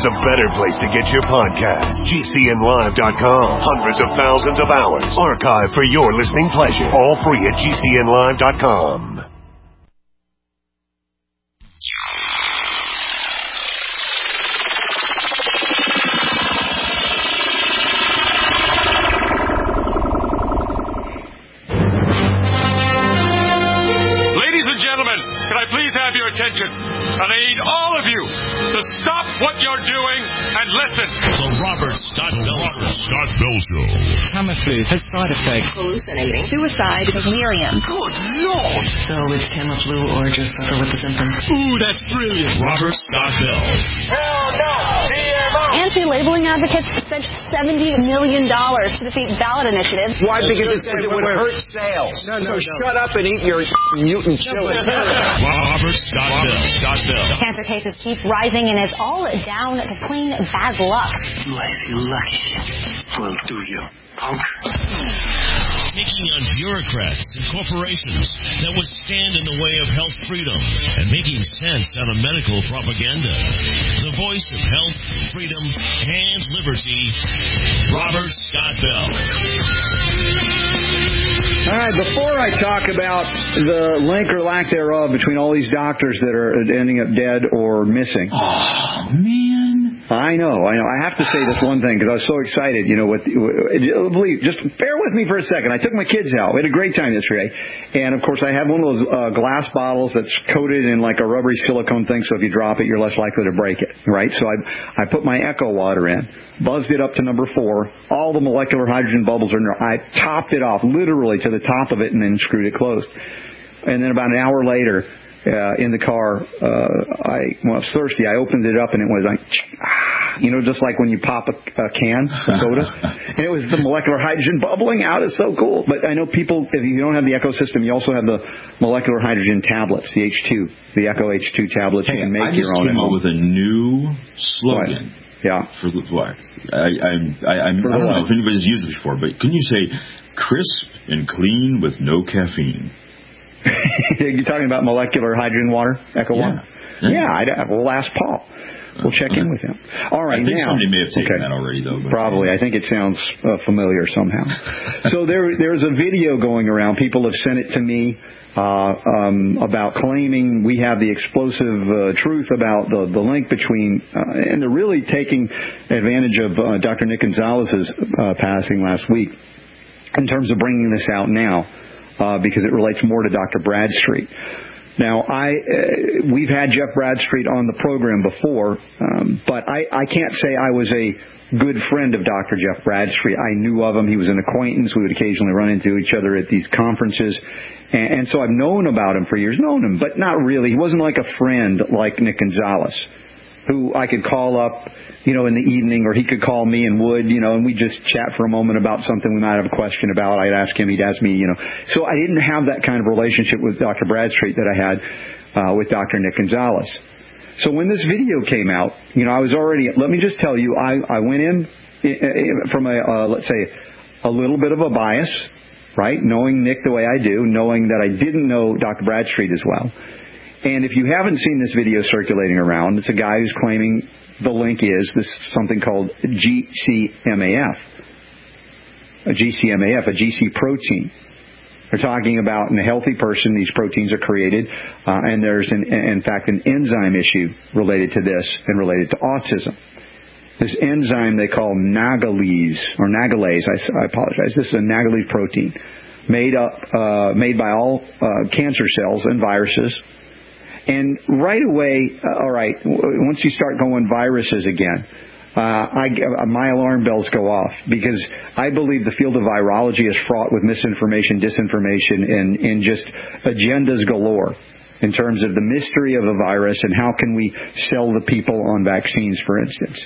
there's a better place to get your podcast. GCNlive.com. Hundreds of thousands of hours archived for your listening pleasure. All free at GCNlive.com. Please have your attention. And I need all of you to stop what you're doing and listen. The Robert Scott Bell Show. Tamiflu has side effects. Hallucinating. Suicide. Delirium. Good Lord. So it's Tamiflu or just suffer with the symptoms. Ooh, that's brilliant. Robert Scott Bell. Hell no. TMO. Anti-labeling advocates spent $70 million to defeat ballot initiatives. Why? Because it would hurt sales. So shut up and eat your mutant chili. Robert Scott Bell. Cancer cases keep rising and it's all down to plain bad luck. I feel lucky. Well, do you, punk? Taking on bureaucrats and corporations that would stand in the way of health freedom and making sense out of medical propaganda. The voice of health, freedom, and liberty, Robert Scott Bell. All right, before I talk about the link or lack thereof between all these doctors that are ending up dead or missing. Oh, man. I know. I have to say this one thing because I was so excited. You know, just bear with me for a second. I took my kids out. We had a great time yesterday. And, of course, I have one of those glass bottles that's coated in like a rubbery silicone thing, so if you drop it, you're less likely to break it, right? So I put my Echo water in, buzzed it up to number 4. All the molecular hydrogen bubbles are in there. I topped it off literally to the top of it and then screwed it closed. And then about an hour later, in the car, I was thirsty. I opened it up and it was like, just like when you pop a can of soda. And it was the molecular hydrogen bubbling out. It's so cool. But I know people, if you don't have the Echo system, you also have the molecular hydrogen tablets, the H2, the Echo H2 tablets. Hey, you can make I just your own came up with a new slogan. What? Yeah. For what? I don't know if anybody's used it before, but can you say crisp and clean with no caffeine? You're talking about molecular hydrogen water, Echo water? Yeah, we'll ask Paul. We'll check in with him. All right, I think now, somebody may have taken that already, though. Probably. I think it sounds familiar somehow. So there's a video going around. People have sent it to me about claiming we have the explosive truth about the link between, and they're really taking advantage of Dr. Nick Gonzalez's passing last week in terms of bringing this out now. Because it relates more to Dr. Bradstreet. Now, we've had Jeff Bradstreet on the program before, but I can't say I was a good friend of Dr. Jeff Bradstreet. I knew of him. He was an acquaintance. We would occasionally run into each other at these conferences. And so I've known about him for years, but not really. He wasn't like a friend like Nick Gonzalez, who I could call up, in the evening, or he could call me and would, and we'd just chat for a moment about something we might have a question about. I'd ask him, he'd ask me, So I didn't have that kind of relationship with Dr. Bradstreet that I had with Dr. Nick Gonzalez. So when this video came out, I was already, let me just tell you, I went in from let's say, a little bit of a bias, right? Knowing Nick the way I do, knowing that I didn't know Dr. Bradstreet as well. And if you haven't seen this video circulating around, it's a guy who's claiming the link is this something called GCMAF. A GC protein. They're talking about in a healthy person, these proteins are created, and there's, in fact, an enzyme issue related to this and related to autism. This enzyme they call nagalase, I apologize. This is a nagalase protein made by all cancer cells and viruses. And right away, once you start going viruses again, my alarm bells go off because I believe the field of virology is fraught with misinformation, disinformation, and just agendas galore in terms of the mystery of a virus and how can we sell the people on vaccines, for instance.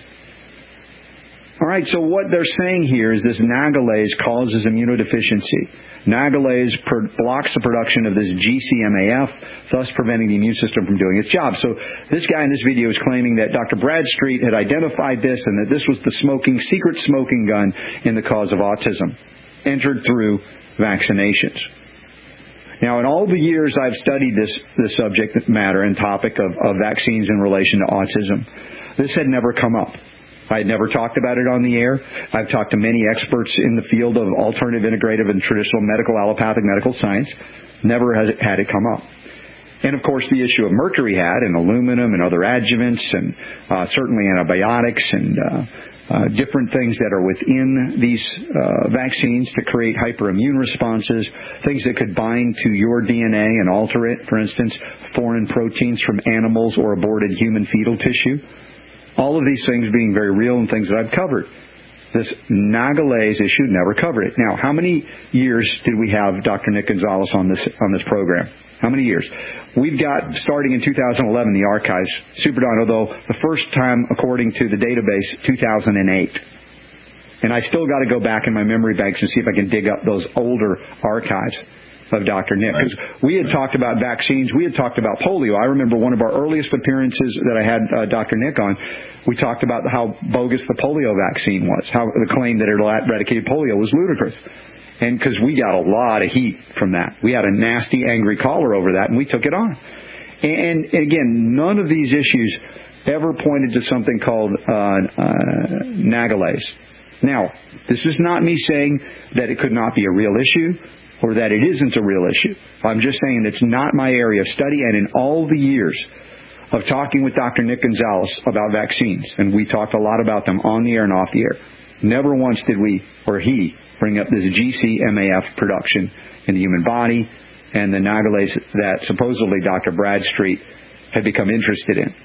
All right, so what they're saying here is this nagalase causes immunodeficiency. Nagalase blocks the production of this GCMAF, thus preventing the immune system from doing its job. So this guy in this video is claiming that Dr. Bradstreet had identified this and that this was the secret smoking gun in the cause of autism, entered through vaccinations. Now, in all the years I've studied this subject matter and topic of vaccines in relation to autism, this had never come up. I had never talked about it on the air. I've talked to many experts in the field of alternative, integrative, and traditional medical, allopathic medical science. Never has it had it come up. And, of course, the issue of mercury had, and aluminum and other adjuvants, and certainly antibiotics and different things that are within these vaccines to create hyperimmune responses, things that could bind to your DNA and alter it, for instance, foreign proteins from animals or aborted human fetal tissue. All of these things being very real and things that I've covered. This Nagalase issue never covered it. Now, how many years did we have Dr. Nick Gonzalez on this program? How many years? We've got, starting in 2011, the archives, Superdon, although the first time, according to the database, 2008. And I still got to go back in my memory banks and see if I can dig up those older archives of Dr. Nick. Because we had talked about vaccines. We had talked about polio. I remember one of our earliest appearances that I had Dr. Nick on, we talked about how bogus the polio vaccine was, how the claim that it eradicated polio was ludicrous. And because we got a lot of heat from that. We had a nasty, angry caller over that, and we took it on. And again, none of these issues ever pointed to something called Nagalase. Now, this is not me saying that it could not be a real issue or that it isn't a real issue. I'm just saying it's not my area of study, and in all the years of talking with Dr. Nick Gonzalez about vaccines, and we talked a lot about them on the air and off the air, never once did we, or he, bring up this GC-MAF production in the human body and the Nagalase that supposedly Dr. Bradstreet had become interested in.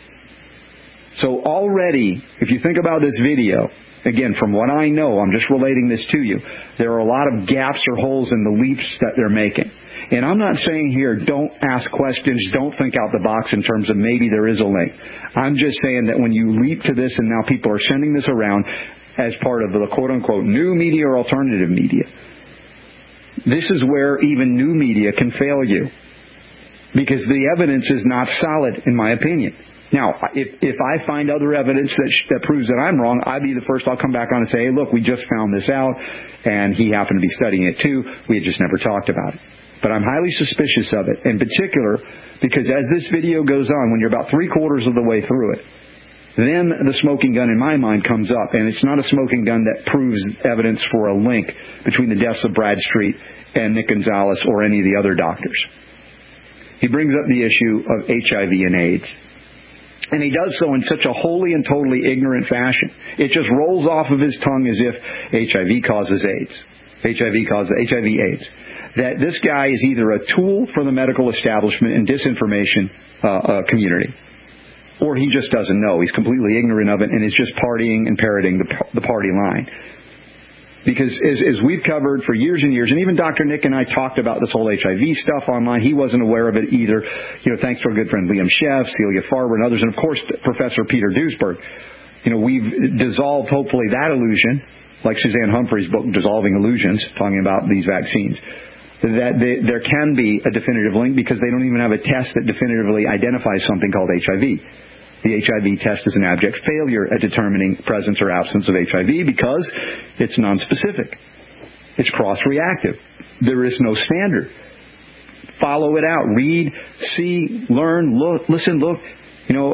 So already, if you think about this video, again, from what I know, I'm just relating this to you, there are a lot of gaps or holes in the leaps that they're making. And I'm not saying here, don't ask questions, don't think out the box in terms of maybe there is a link. I'm just saying that when you leap to this and now people are sending this around as part of the quote-unquote new media or alternative media, this is where even new media can fail you. Because the evidence is not solid, in my opinion. Now, if I find other evidence that proves that I'm wrong, I'd be the first I'll come back on and say, hey, look, we just found this out, and he happened to be studying it too. We had just never talked about it. But I'm highly suspicious of it, in particular, because as this video goes on, when you're about 3/4 of the way through it, then the smoking gun in my mind comes up, and it's not a smoking gun that proves evidence for a link between the deaths of Bradstreet and Nick Gonzalez or any of the other doctors. He brings up the issue of HIV and AIDS. And he does so in such a wholly and totally ignorant fashion. It just rolls off of his tongue as if HIV causes AIDS. HIV causes HIV/AIDS. That this guy is either a tool for the medical establishment and disinformation community, or he just doesn't know. He's completely ignorant of it and is just partying and parroting the party line. Because as we've covered for years and years, and even Dr. Nick and I talked about this whole HIV stuff online, he wasn't aware of it either. You know, thanks to our good friend Liam Sheff, Celia Farber, and others, and of course Professor Peter Duesberg. You know, we've dissolved hopefully that illusion, like Suzanne Humphrey's book, Dissolving Illusions, talking about these vaccines. That there can be a definitive link because they don't even have a test that definitively identifies something called HIV. The HIV test is an abject failure at determining presence or absence of HIV because it's nonspecific. It's cross-reactive. There is no standard. Follow it out. Read, see, learn, look, listen, look. You know,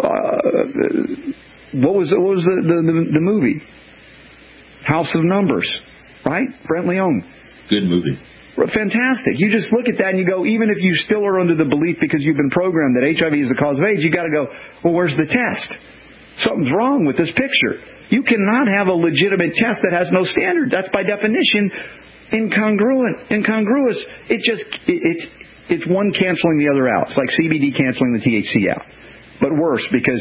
what was the movie? House of Numbers, right? Brent Leone. Good movie. Fantastic. You just look at that and you go, even if you still are under the belief because you've been programmed that HIV is the cause of AIDS, you got to go, well, where's the test? Something's wrong with this picture. You cannot have a legitimate test that has no standard. That's by definition incongruous. It's one canceling the other out. It's like CBD canceling the THC out. But worse because...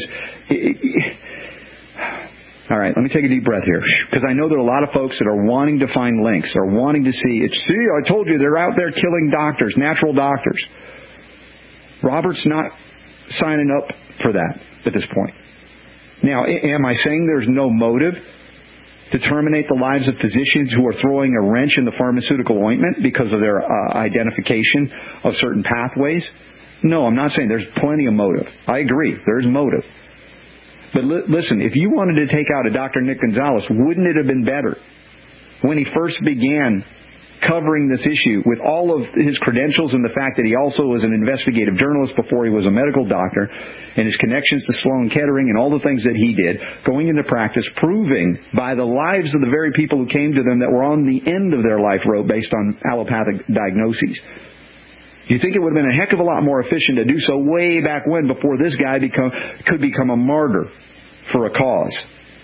All right, let me take a deep breath here, because I know there are a lot of folks that are wanting to find links, or wanting to see, I told you, they're out there killing doctors, natural doctors. Robert's not signing up for that at this point. Now, am I saying there's no motive to terminate the lives of physicians who are throwing a wrench in the pharmaceutical ointment because of their identification of certain pathways? No, I'm not saying there's plenty of motive. I agree, there's motive. But listen, if you wanted to take out a Dr. Nick Gonzalez, wouldn't it have been better when he first began covering this issue with all of his credentials and the fact that he also was an investigative journalist before he was a medical doctor, and his connections to Sloan Kettering and all the things that he did, going into practice, proving by the lives of the very people who came to them that were on the end of their life rope based on allopathic diagnoses. You think it would have been a heck of a lot more efficient to do so way back when, before this guy could become a martyr for a cause.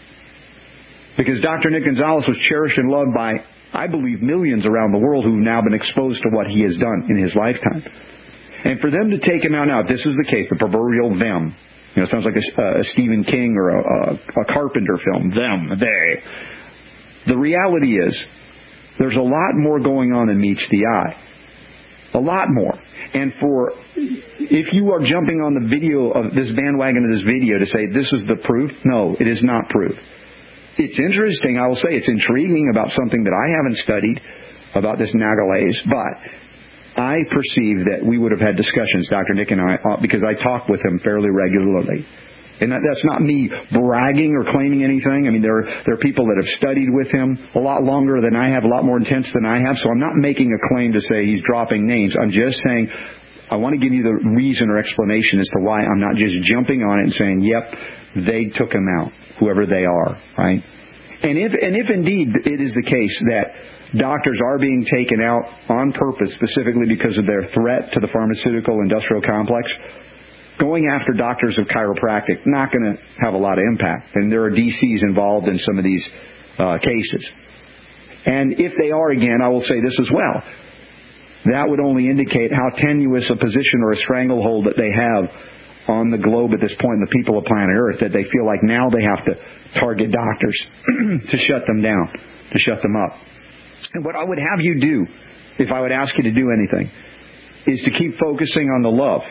Because Dr. Nick Gonzalez was cherished and loved by, I believe, millions around the world who've now been exposed to what he has done in his lifetime. And for them to take him out now, if this is the case, the proverbial them. It sounds like a Stephen King or a Carpenter film. Them, they. The reality is, there's a lot more going on than meets the eye. A lot more. And if you are jumping on the video of this bandwagon of this video to say this is the proof, no, it is not proof. It's interesting, I will say, it's intriguing about something that I haven't studied about this Nagalase, but I perceive that we would have had discussions, Dr. Nick and I, because I talk with him fairly regularly. And that's not me bragging or claiming anything. I mean, there are people that have studied with him a lot longer than I have, a lot more intense than I have. So I'm not making a claim to say he's dropping names. I'm just saying I want to give you the reason or explanation as to why I'm not just jumping on it and saying, yep, they took him out, whoever they are, right? And if indeed it is the case that doctors are being taken out on purpose, specifically because of their threat to the pharmaceutical industrial complex, going after doctors of chiropractic, not going to have a lot of impact. And there are DCs involved in some of these cases. And if they are, again, I will say this as well. That would only indicate how tenuous a position or a stranglehold that they have on the globe at this point, and the people of planet Earth, that they feel like now they have to target doctors to shut them down, to shut them up. And what I would have you do, if I would ask you to do anything, is to keep focusing on the love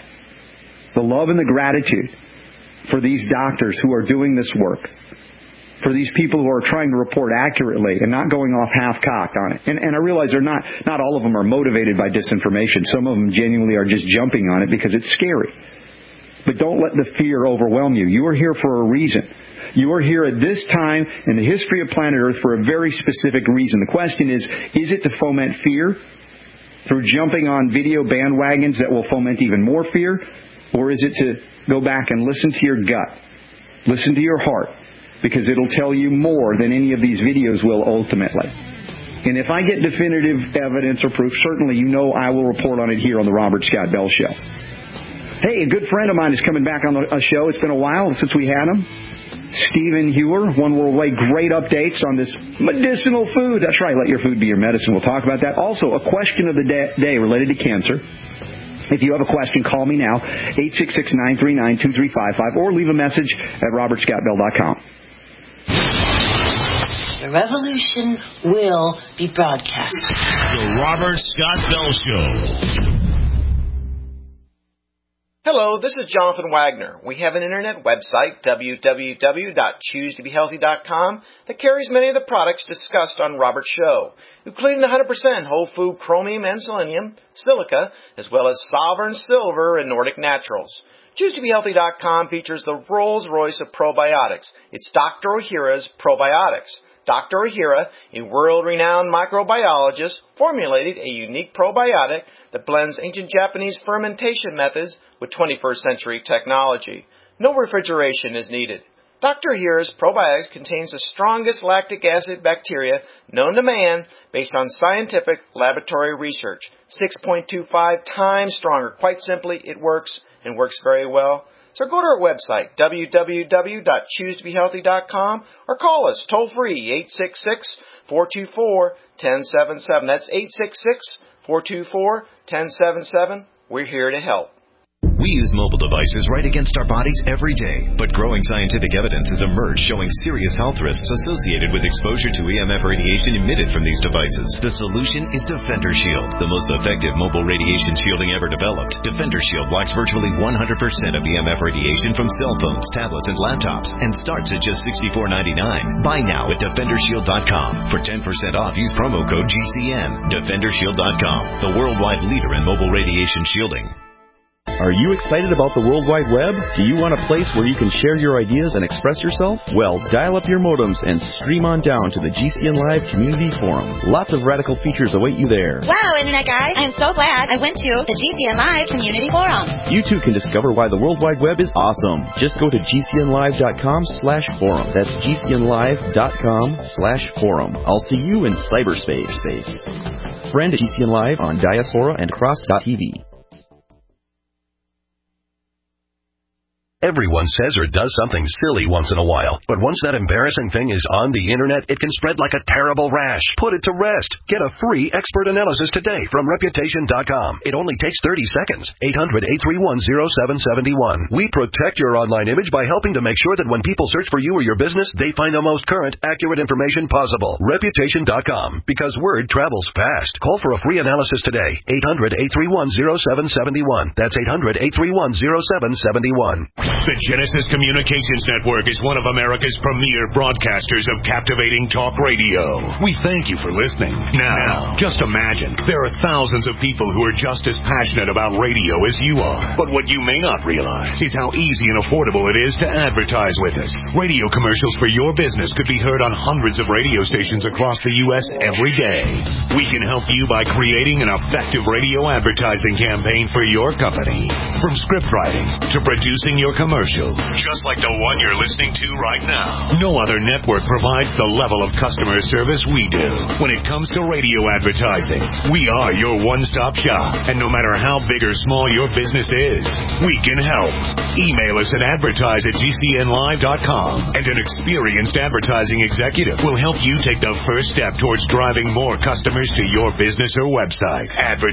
and the gratitude for these doctors who are doing this work, for these people who are trying to report accurately and not going off half-cocked on it. And I realize they're not all of them are motivated by disinformation. Some of them genuinely are just jumping on it because it's scary. But don't let the fear overwhelm you. You are here for a reason. You are here at this time in the history of planet Earth for a very specific reason. The question is it to foment fear through jumping on video bandwagons that will foment even more fear? Or is it to go back and listen to your gut, listen to your heart, because it'll tell you more than any of these videos will ultimately. And if I get definitive evidence or proof, certainly you know I will report on it here on the Robert Scott Bell Show. Hey, a good friend of mine is coming back on a show. It's been a while since we had him. Stephen Hewer, One World Way. Great updates on this medicinal food. That's right, let your food be your medicine. We'll talk about that. Also, a question of the day related to cancer. If you have a question, call me now, 866-939-2355, or leave a message at robertscottbell.com. The revolution will be broadcast. The Robert Scott Bell Show. Hello, this is Jonathan Wagner. We have an internet website, www.choosetobehealthy.com, that carries many of the products discussed on Robert's show, including the 100% whole food chromium and selenium, silica, as well as sovereign silver and Nordic naturals. ChooseToBeHealthy.com features the Rolls-Royce of probiotics. It's Dr. Ohhira's probiotics. Dr. Ohhira, a world-renowned microbiologist, formulated a unique probiotic that blends ancient Japanese fermentation methods with 21st century technology. No refrigeration is needed. Dr. Ohhira's probiotics contains the strongest lactic acid bacteria known to man based on scientific laboratory research. 6.25 times stronger. Quite simply, it works and works very well. So go to our website, www.choosetobehealthy.com, or call us toll-free, 866-424-1077. That's 866-424-1077. We're here to help. We use mobile devices right against our bodies every day, but growing scientific evidence has emerged showing serious health risks associated with exposure to EMF radiation emitted from these devices. The solution is Defender Shield, the most effective mobile radiation shielding ever developed. Defender Shield blocks virtually 100% of EMF radiation from cell phones, tablets, and laptops, and starts at just $64.99. Buy now at DefenderShield.com. For 10% off, use promo code GCN. DefenderShield.com, the worldwide leader in mobile radiation shielding. Are you excited about the World Wide Web? Do you want a place where you can share your ideas and express yourself? Well, dial up your modems and stream on down to the GCN Live Community Forum. Lots of radical features await you there. Wow, Internet guys, I'm so glad I went to the GCN Live Community Forum. You too can discover why the World Wide Web is awesome. Just go to gcnlive.com/forum. That's gcnlive.com/forum. I'll see you in cyberspace. Friend GCN Live on Diaspora and Cross.tv. Everyone says or does something silly once in a while, but once that embarrassing thing is on the Internet, it can spread like a terrible rash. Put it to rest. Get a free expert analysis today from Reputation.com. It only takes 30 seconds. 800-831-0771. We protect your online image by helping to make sure that when people search for you or your business, they find the most current, accurate information possible. Reputation.com. Because word travels fast. Call for a free analysis today. 800-831-0771. That's 800-831-0771. The Genesis Communications Network is one of America's premier broadcasters of captivating talk radio. We thank you for listening. Now, just imagine, there are thousands of people who are just as passionate about radio as you are. But what you may not realize is how easy and affordable it is to advertise with us. Radio commercials for your business could be heard on hundreds of radio stations across the U.S. every day. We can help you by creating an effective radio advertising campaign for your company. From script writing to producing your commercial, just like the one you're listening to right now. No other network provides the level of customer service we do. When it comes to radio advertising, we are your one-stop shop. And no matter how big or small your business is, we can help. Email us at advertise@gcnlive.com, and an experienced advertising executive will help you take the first step towards driving more customers to your business or website.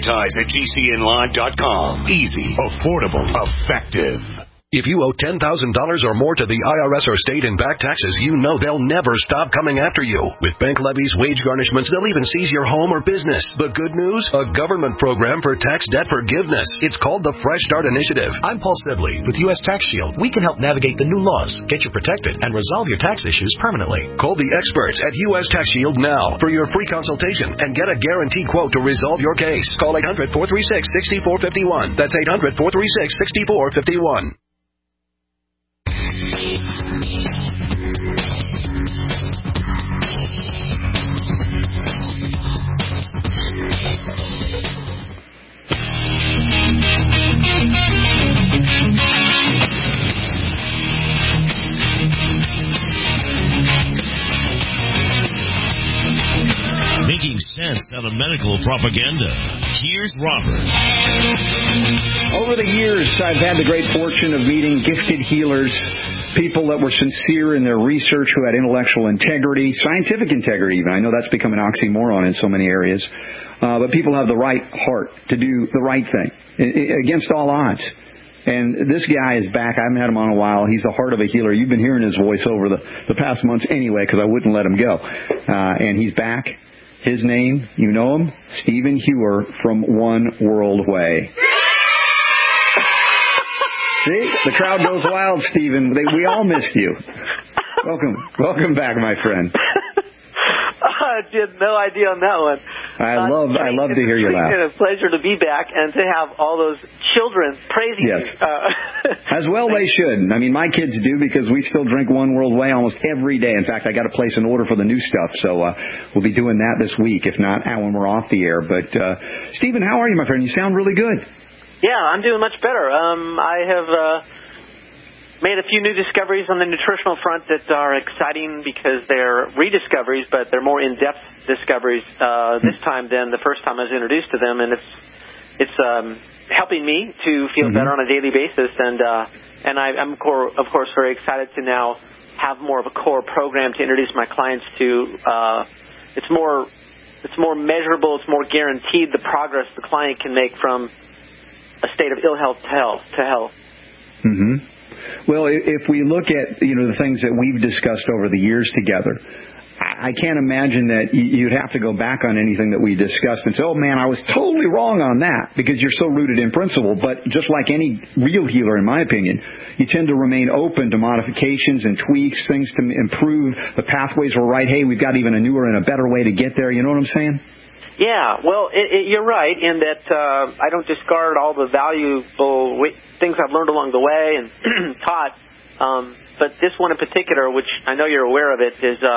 Advertise@gcnlive.com. Easy, affordable, effective. If you owe $10,000 or more to the IRS or state in back taxes, you know they'll never stop coming after you. With bank levies, wage garnishments, they'll even seize your home or business. The good news? A government program for tax debt forgiveness. It's called the Fresh Start Initiative. I'm Paul Sibley with U.S. Tax Shield. We can help navigate the new laws, get you protected, and resolve your tax issues permanently. Call the experts at U.S. Tax Shield now for your free consultation and get a guaranteed quote to resolve your case. Call 800-436-6451. That's 800-436-6451. Making sense out of medical propaganda. Here's Robert. Over the years, I've had the great fortune of meeting gifted healers, people that were sincere in their research, who had intellectual integrity, scientific integrity even. I know that's become an oxymoron in so many areas. But people have the right heart to do the right thing against all odds. And this guy is back. I haven't had him on a while. He's the heart of a healer. You've been hearing his voice over the past months anyway, because I wouldn't let him go. And he's back. His name, you know him, Stephen Hewer from One World Way. See? The crowd goes wild, Stephen. We all missed you. Welcome back, my friend. I had no idea on that one. I love to hear you laugh. It's a pleasure to be back and to have all those children praising yes. me. As well they should. I mean, my kids do, because we still drink One World Way almost every day. In fact, I got to place an order for the new stuff, so we'll be doing that this week, if not when we're off the air. But, Stephen, how are you, my friend? You sound really good. Yeah, I'm doing much better. I have made a few new discoveries on the nutritional front that are exciting because they're rediscoveries, but they're more in-depth discoveries this time than the first time I was introduced to them, and it's helping me to feel better on a daily basis. And I'm of course very excited to now have more of a core program to introduce my clients to. It's more measurable. It's more guaranteed the progress the client can make from a state of ill health to health. Mm-hmm. Well, if we look at the things that we've discussed over the years together, I can't imagine that you'd have to go back on anything that we discussed and say, oh, man, I was totally wrong on that, because you're so rooted in principle. But just like any real healer, in my opinion, you tend to remain open to modifications and tweaks, things to improve. The pathways were right. Hey, we've got even a newer and a better way to get there. You know what I'm saying? Yeah, well, you're right in that I don't discard all the valuable things I've learned along the way and taught. But this one in particular, which I know you're aware of it, is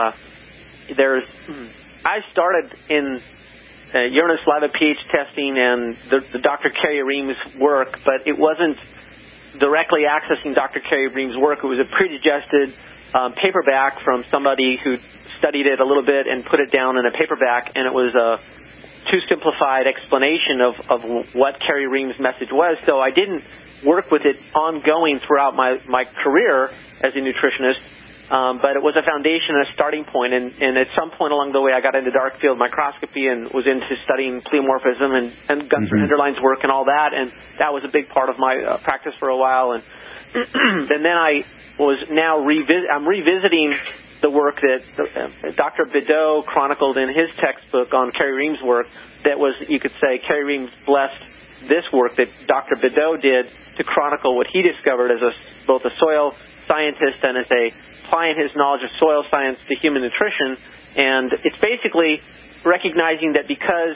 I started in urine and saliva pH testing and the Dr. Kerry Reams work, but it wasn't directly accessing Dr. Kerry Reams' work. It was a predigested paperback from somebody who studied it a little bit and put it down in a paperback, and it was a too simplified explanation of what Kerry Reams' message was. So I didn't work with it ongoing throughout my career as a nutritionist, but it was a foundation and a starting point. And at some point along the way, I got into dark field microscopy and was into studying pleomorphism and Gunther Enderlein's work and all that. And that was a big part of my practice for a while. And then I was I'm revisiting the work that Dr. Bideau chronicled in his textbook on Kerry Reams' work. That was, you could say, Kerry Reams blessed this work that Dr. Bideau did to chronicle what he discovered as both a soil scientist and as applying his knowledge of soil science to human nutrition. And it's basically recognizing that because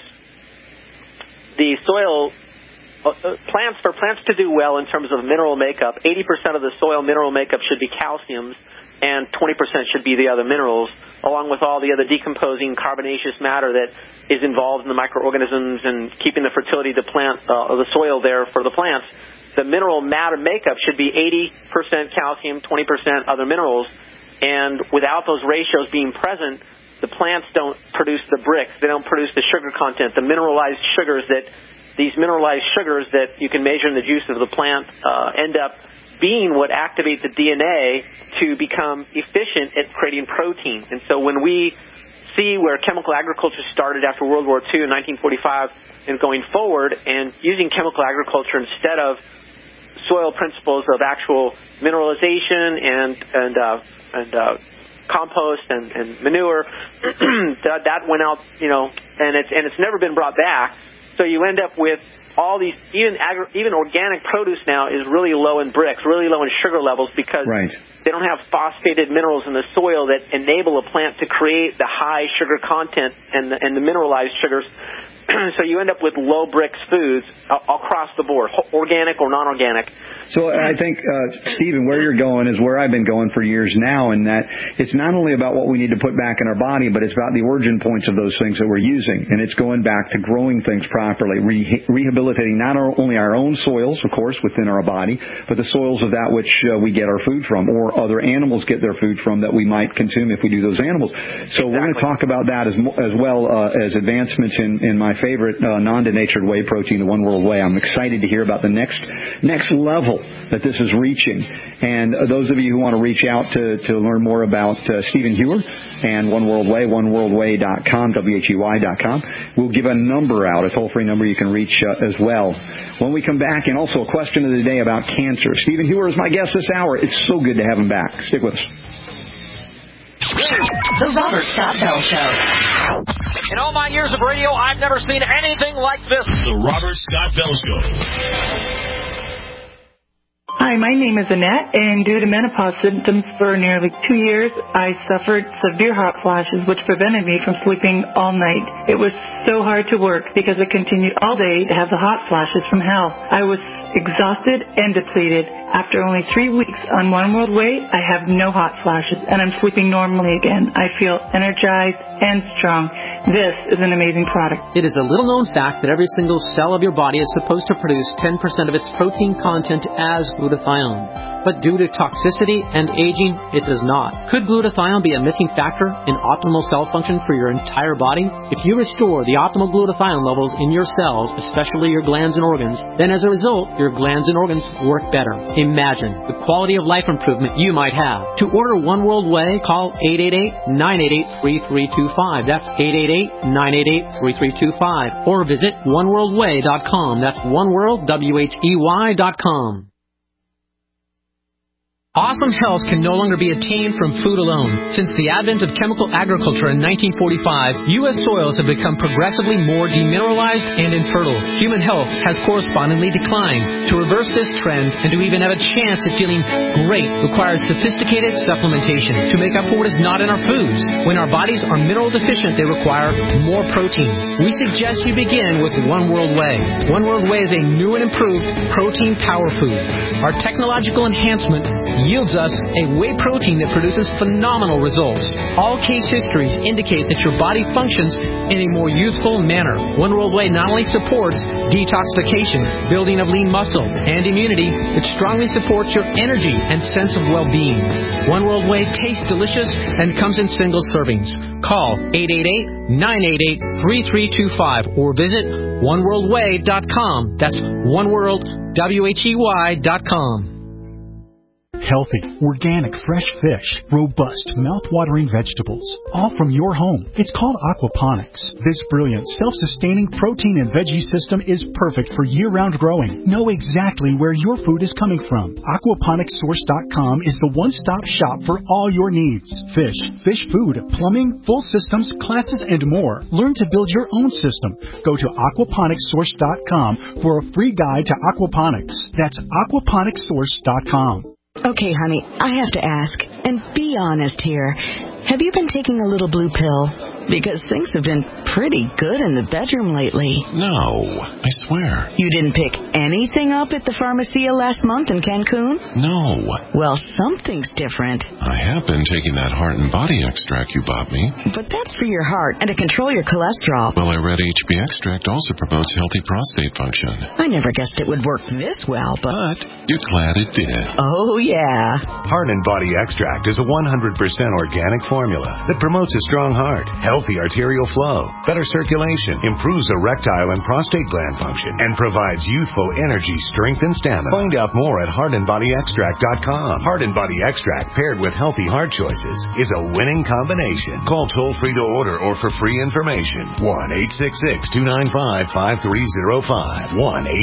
the soil for plants to do well in terms of mineral makeup, 80% of the soil mineral makeup should be calciums, and 20% should be the other minerals, along with all the other decomposing carbonaceous matter that is involved in the microorganisms and keeping the fertility of the plant, of the soil there for the plants. The mineral matter makeup should be 80% calcium, 20% other minerals, and without those ratios being present, the plants don't produce the bricks, they don't produce the sugar content, the mineralized sugars that you can measure in the juice of the plant end up being what activate the DNA to become efficient at creating protein. And so when we see where chemical agriculture started after World War II in 1945 and going forward and using chemical agriculture instead of soil principles of actual mineralization and compost and manure, that went out, and it's never been brought back. So you end up with all these, even organic produce now is really low in bricks, really low in sugar levels because they don't have phosphated minerals in the soil that enable a plant to create the high sugar content and the mineralized sugars. So you end up with low bricks foods across the board, organic or non-organic. So I think, Stephen, where you're going is where I've been going for years now, in that it's not only about what we need to put back in our body, but it's about the origin points of those things that we're using. And it's going back to growing things properly, rehabilitating not only our own soils, of course, within our body, but the soils of that which we get our food from, or other animals get their food from that we might consume if we do those animals. So we're going to talk about that as well as advancements in my favorite non-denatured whey protein, the One World Whey. I'm excited to hear about the next level that this is reaching. And those of you who want to reach out to learn more about Stephen Hewer and One World Whey, oneworldwhey.com, WHEY.com, we'll give a number out, a toll-free number you can reach as well. When we come back, and also a question of the day about cancer. Stephen Hewer is my guest this hour. It's so good to have him back. Stick with us. The Robert Scott Bell Show. In all my years of radio, I've never seen anything like this. The Robert Scott Bell Show. Hi, my name is Annette, and due to menopause symptoms for nearly 2 years, I suffered severe hot flashes, which prevented me from sleeping all night. It was so hard to work because I continued all day to have the hot flashes from hell. I was exhausted and depleted. After only 3 weeks on One World Whey, I have no hot flashes, and I'm sleeping normally again. I feel energized and strong. This is an amazing product. It is a little-known fact that every single cell of your body is supposed to produce 10% of its protein content as glutathione. But due to toxicity and aging, it does not. Could glutathione be a missing factor in optimal cell function for your entire body? If you restore the optimal glutathione levels in your cells, especially your glands and organs, then as a result, your glands and organs work better. Imagine the quality of life improvement you might have. To order One World Whey, call 888-988-3325. That's 888-988-3325. Or visit oneworldwhey.com. That's oneworldwhey.com. Awesome health can no longer be attained from food alone. Since the advent of chemical agriculture in 1945, U.S. soils have become progressively more demineralized and infertile. Human health has correspondingly declined. To reverse this trend and to even have a chance at feeling great requires sophisticated supplementation to make up for what is not in our foods. When our bodies are mineral deficient, they require more protein. We suggest you begin with One World Whey. One World Whey is a new and improved protein power food. Our technological enhancement yields us a whey protein that produces phenomenal results. All case histories indicate that your body functions in a more youthful manner. One World Whey not only supports detoxification, building of lean muscle, and immunity, it strongly supports your energy and sense of well-being. One World Whey tastes delicious and comes in single servings. Call 888-988-3325 or visit oneworldwhey.com. That's oneworldwhey.com. Healthy, organic, fresh fish, robust, mouth-watering vegetables, all from your home. It's called aquaponics. This brilliant, self-sustaining protein and veggie system is perfect for year-round growing. Know exactly where your food is coming from. Aquaponicssource.com is the one-stop shop for all your needs. Fish, fish food, plumbing, full systems, classes, and more. Learn to build your own system. Go to aquaponicssource.com for a free guide to aquaponics. That's aquaponicssource.com. Okay, honey, I have to ask, and be honest here. Have you been taking a little blue pill? Because things have been pretty good in the bedroom lately. No, I swear. You didn't pick anything up at the Pharmacia last month in Cancun? No. Well, something's different. I have been taking that heart and body extract you bought me. But that's for your heart and to control your cholesterol. Well, I read HB extract also promotes healthy prostate function. I never guessed it would work this well, but you're glad it did. Oh, yeah. Heart and Body Extract is a 100% organic formula that promotes a strong heart, healthy arterial flow, better circulation, improves erectile and prostate gland function, and provides youthful energy, strength, and stamina. Find out more at heartandbodyextract.com. Heart and Body Extract paired with healthy heart choices is a winning combination. Call toll-free to order or for free information. 1-866-295-5305.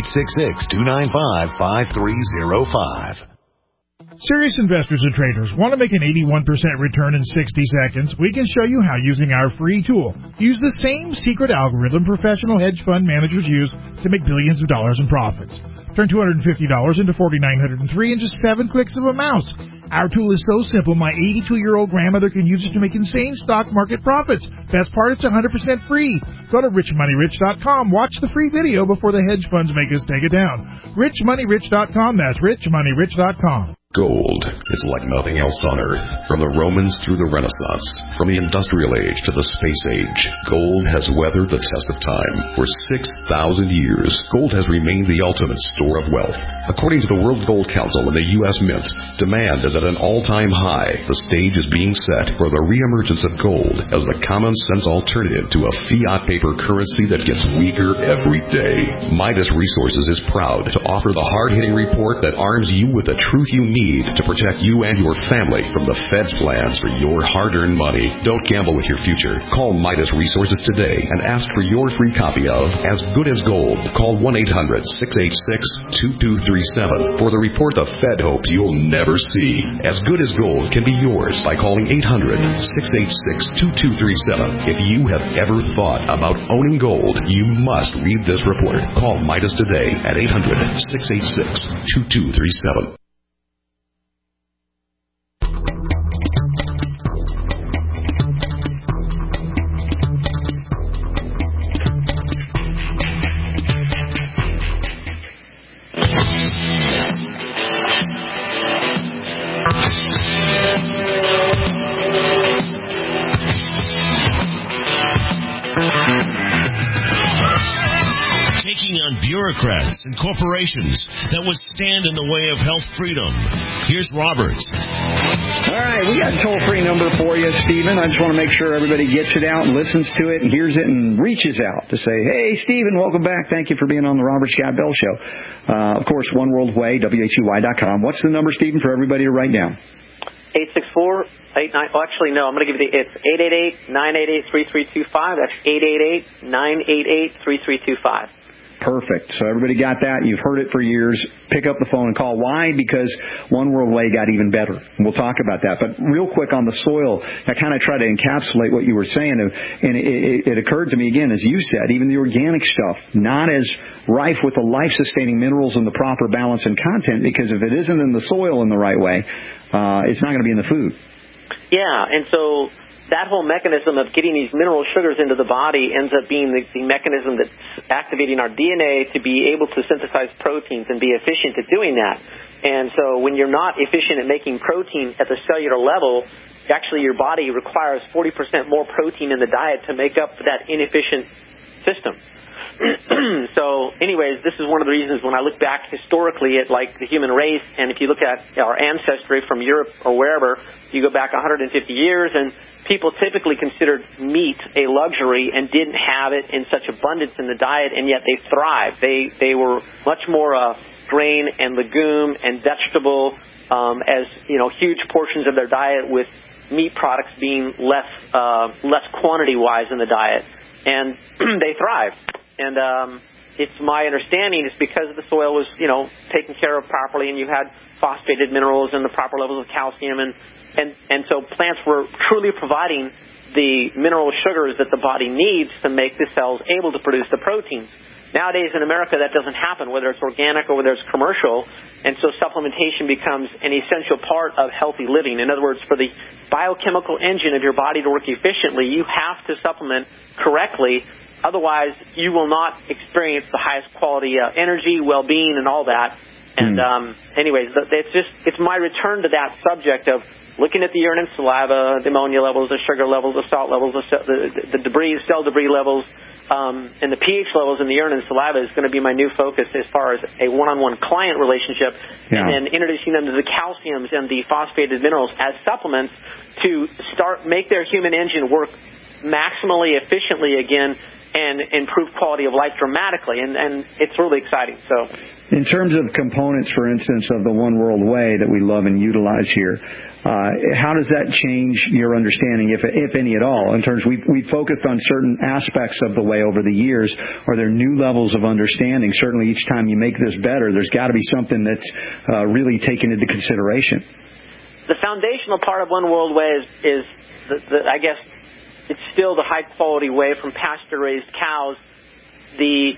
1-866-295-5305. Serious investors and traders want to make an 81% return in 60 seconds. We can show you how using our free tool. Use the same secret algorithm professional hedge fund managers use to make billions of dollars in profits. Turn $250 into $4,903 in just 7 clicks of a mouse. Our tool is so simple, my 82-year-old grandmother can use it to make insane stock market profits. Best part, it's 100% free. Go to richmoneyrich.com. Watch the free video before the hedge funds make us take it down. richmoneyrich.com. That's richmoneyrich.com. Gold is like nothing else on Earth. From the Romans through the Renaissance, from the Industrial Age to the Space Age, gold has weathered the test of time. For 6,000 years, gold has remained the ultimate store of wealth. According to the World Gold Council and the U.S. Mint, demand is at an all-time high. The stage is being set for the reemergence of gold as the common-sense alternative to a fiat paper currency that gets weaker every day. Midas Resources is proud to offer the hard-hitting report that arms you with the truth you need to protect you and your family from the Fed's plans for your hard-earned money. Don't gamble with your future. Call Midas Resources today and ask for your free copy of As Good as Gold. Call 1-800-686-2237 for the report the Fed hopes you'll never see. As Good as Gold can be yours by calling 800-686-2237. If you have ever thought about owning gold, you must read this report. Call Midas today at 800-686-2237. Bureaucrats and corporations that would stand in the way of health freedom. Here's Robert. All right, we got a toll-free number for you, Stephen. I just want to make sure everybody gets it out and listens to it and hears it and reaches out to say, hey, Stephen, welcome back. Thank you for being on the Robert Scott Bell Show. Of course, One World Whey, WHUY.com. What's the number, Stephen, for everybody to write down? 864-89. Oh, actually, no. I'm going to give you it's 888-988-3325. That's 888-988-3325. Perfect. So everybody got that. You've heard it for years. Pick up the phone and call. Why? Because One World Way got even better. And we'll talk about that. But real quick on the soil, I kind of try to encapsulate what you were saying. And it occurred to me, again, as you said, even the organic stuff, not as rife with the life-sustaining minerals and the proper balance and content, because if it isn't in the soil in the right way, it's not going to be in the food. Yeah, and so that whole mechanism of getting these mineral sugars into the body ends up being the mechanism that's activating our DNA to be able to synthesize proteins and be efficient at doing that. And so when you're not efficient at making protein at the cellular level, actually your body requires 40% more protein in the diet to make up for that inefficient system. So anyways, this is one of the reasons when I look back historically at like the human race, and if you look at our ancestry from Europe or wherever, you go back 150 years, and people typically considered meat a luxury and didn't have it in such abundance in the diet, and yet they thrived. They were much more grain and legume and vegetable as huge portions of their diet, with meat products being less quantity-wise in the diet, and they thrived. And it's my understanding it's because the soil was, taken care of properly, and you had phosphated minerals and the proper levels of calcium, and so plants were truly providing the mineral sugars that the body needs to make the cells able to produce the proteins. Nowadays in America, that doesn't happen, whether it's organic or whether it's commercial, and so supplementation becomes an essential part of healthy living. In other words, for the biochemical engine of your body to work efficiently, you have to supplement correctly. Otherwise, you will not experience the highest quality energy, well-being, and all that. And anyways, it's my return to that subject of looking at the urine and saliva, the ammonia levels, the sugar levels, the salt levels, the debris, cell debris levels, and the pH levels in the urine and saliva is going to be my new focus as far as a one-on-one client relationship, and then introducing them to the calciums and the phosphated minerals as supplements to make their human engine work maximally efficiently again, and improve quality of life dramatically, and it's really exciting. So, in terms of components, for instance, of the One World Way that we love and utilize here, how does that change your understanding, if any at all? In terms, we focused on certain aspects of the way over the years. Are there new levels of understanding? Certainly, each time you make this better, there's got to be something that's really taken into consideration. The foundational part of One World Way is I guess, it's still the high-quality way from pasture-raised cows. The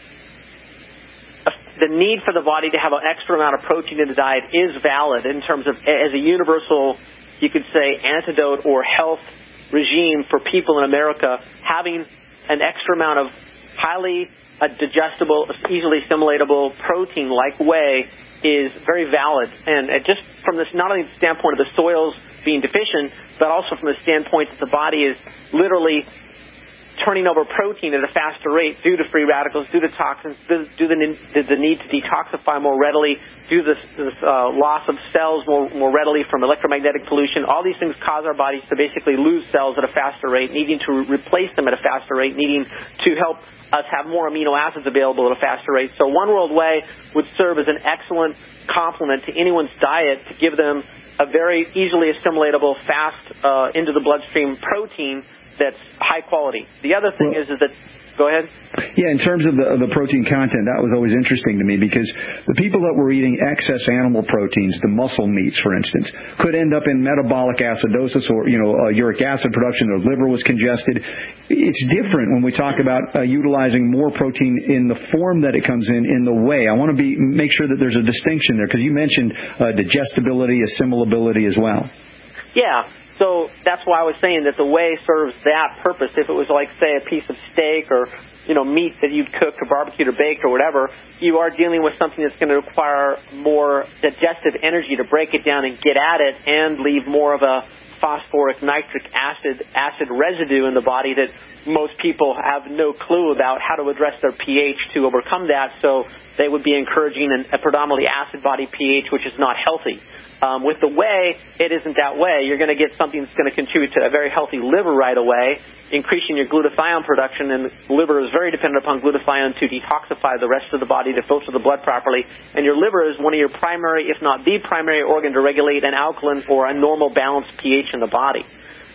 need for the body to have an extra amount of protein in the diet is valid in terms of as a universal, you could say, antidote or health regime for people in America. Having an extra amount of highly digestible, easily assimilatable protein-like whey is very valid. And just from this, not only the standpoint of the soils being deficient, but also from the standpoint that the body is literally turning over protein at a faster rate due to free radicals, due to toxins, due to the need to detoxify more readily, due to this loss of cells more readily from electromagnetic pollution. All these things cause our bodies to basically lose cells at a faster rate, needing to replace them at a faster rate, needing to help us have more amino acids available at a faster rate. So One World Way would serve as an excellent complement to anyone's diet to give them a very easily assimilatable, fast into the bloodstream protein that's high quality. The other thing is that, go ahead. Yeah, in terms of the protein content, that was always interesting to me, because the people that were eating excess animal proteins, the muscle meats, for instance, could end up in metabolic acidosis or, uric acid production. Their liver was congested. It's different when we talk about utilizing more protein in the form that it comes in the whey. I want to make sure that there's a distinction there, because you mentioned digestibility, assimilability as well. Yeah. So that's why I was saying that the whey serves that purpose. If it was like, say, a piece of steak or, meat that you'd cook or barbecued or baked or whatever, you are dealing with something that's going to require more digestive energy to break it down and get at it, and leave more of a phosphoric nitric acid residue in the body that most people have no clue about how to address their pH to overcome that. So they would be encouraging a predominantly acid body pH, which is not healthy. With the whey, it isn't that way. You're going to get something that's going to contribute to a very healthy liver right away, increasing your glutathione production, and the liver is very dependent upon glutathione to detoxify the rest of the body, to filter the blood properly. And your liver is one of your primary, if not the primary organ to regulate an alkaline or a normal balanced pH in the body.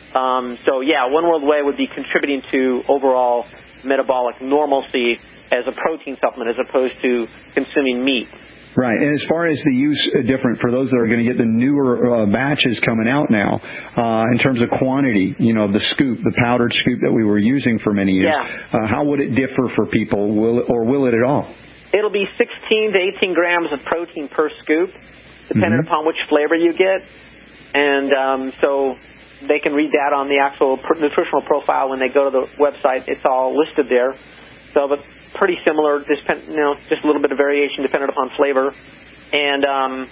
So, One World Whey would be contributing to overall metabolic normalcy as a protein supplement as opposed to consuming meat. Right, and as far as the use different for those that are going to get the newer batches coming out now, in terms of quantity, the scoop, the powdered scoop that we were using for many years, how would it differ for people, will it at all? It'll be 16 to 18 grams of protein per scoop, depending upon which flavor you get, and so they can read that on the actual nutritional profile when they go to the website. It's all listed there. So, but pretty similar, just a little bit of variation dependent upon flavor. And,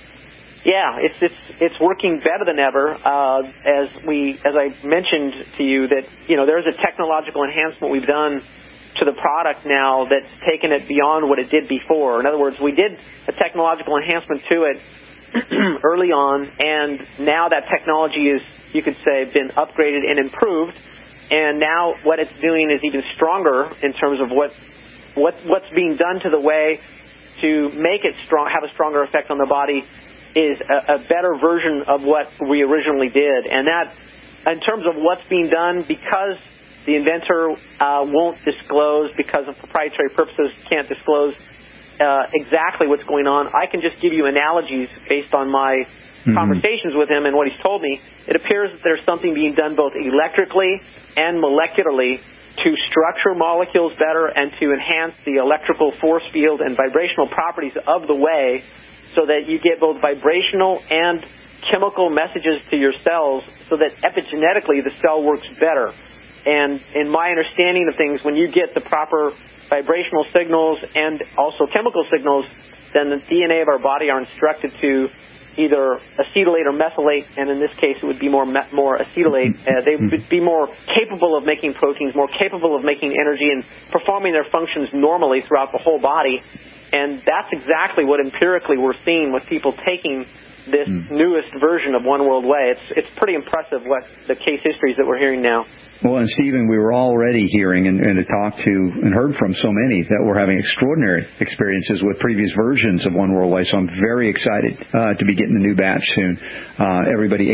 it's working better than ever, as I mentioned to you that, there's a technological enhancement we've done to the product now that's taken it beyond what it did before. In other words, we did a technological enhancement to it early on, and now that technology is, you could say, been upgraded and improved. And now what it's doing is even stronger in terms of what's being done to the whey to make it strong, have a stronger effect on the body, is a better version of what we originally did. And that, in terms of what's being done, because the inventor won't disclose, because of proprietary purposes, can't disclose exactly what's going on, I can just give you analogies based on my conversations with him and what he's told me. It appears that there's something being done both electrically and molecularly to structure molecules better and to enhance the electrical force field and vibrational properties of the whey so that you get both vibrational and chemical messages to your cells so that epigenetically the cell works better. And in my understanding of things, when you get the proper vibrational signals and also chemical signals, then the DNA of our body are instructed to either acetylate or methylate, and in this case it would be more acetylate. They would be more capable of making proteins, more capable of making energy and performing their functions normally throughout the whole body. And that's exactly what empirically we're seeing with people taking this newest version of One World Whey. It's pretty impressive what the case histories that we're hearing now. Well, and Stephen, we were already hearing and talked to and heard from so many that were having extraordinary experiences with previous versions of One World Whey, so I'm very excited to be getting the new batch soon. Everybody,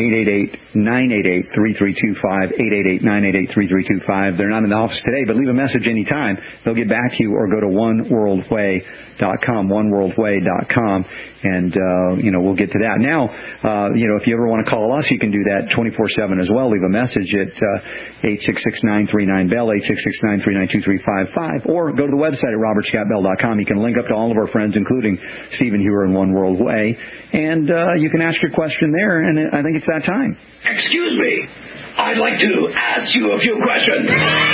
888-988-3325, 888-988-3325. They're not in the office today, but leave a message anytime. They'll get back to you, or go to oneworldwhey.com, oneworldwhey.com, and, we'll get to that. Now, if you ever want to call us, you can do that 24/7 as well. Leave a message at 866-939-BELL, 866-939-2355, or go to the website at robertscottbell.com. You can link up to all of our friends, including Stephen Hewer and One World Whey, and you can ask your question there, and I think it's that time. Excuse me, I'd like to ask you a few questions.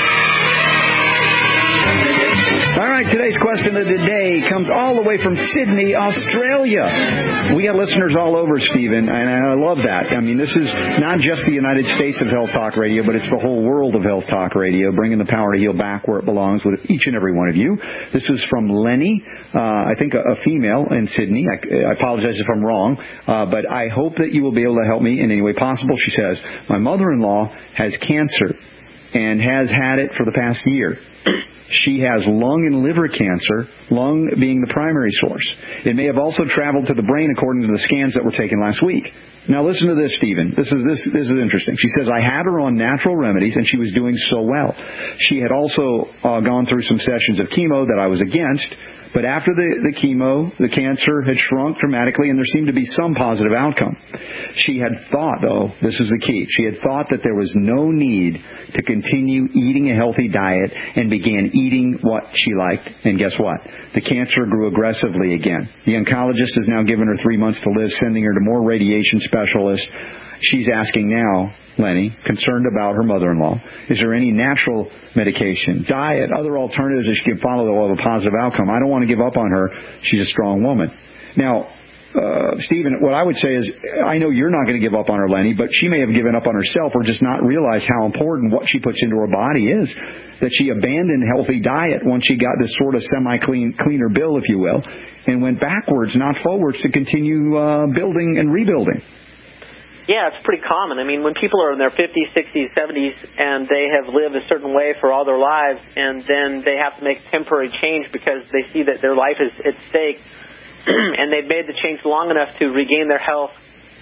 All right, today's question of the day comes all the way from Sydney, Australia. We got listeners all over, Stephen, and I love that. I mean, this is not just the United States of Health Talk Radio, but it's the whole world of Health Talk Radio, bringing the power to heal back where it belongs with each and every one of you. This is from Lenny, I think a female in Sydney. I apologize if I'm wrong, but I hope that you will be able to help me in any way possible. She says, my mother-in-law has cancer and has had it for the past year. She has lung and liver cancer, lung being the primary source. It may have also traveled to the brain according to the scans that were taken last week. Now listen to this, Stephen. This is interesting. She says, I had her on natural remedies and she was doing so well. She had also gone through some sessions of chemo that I was against. But after the chemo, the cancer had shrunk dramatically, and there seemed to be some positive outcome. She had thought, though, this is the key, she had thought that there was no need to continue eating a healthy diet and began eating what she liked. And guess what? The cancer grew aggressively again. The oncologist has now given her 3 months to live, sending her to more radiation specialists. She's asking now, Lenny, concerned about her mother-in-law, is there any natural medication, diet, other alternatives that she can follow that will have a positive outcome? I don't want to give up on her. She's a strong woman. Now, Stephen, what I would say is, I know you're not going to give up on her, Lenny, but she may have given up on herself or just not realized how important what she puts into her body is, that she abandoned healthy diet once she got this sort of semi-cleaner bill, if you will, and went backwards, not forwards, to continue building and rebuilding. Yeah, it's pretty common. I mean, when people are in their 50s, 60s, 70s, and they have lived a certain way for all their lives, and then they have to make temporary change because they see that their life is at stake, and they've made the change long enough to regain their health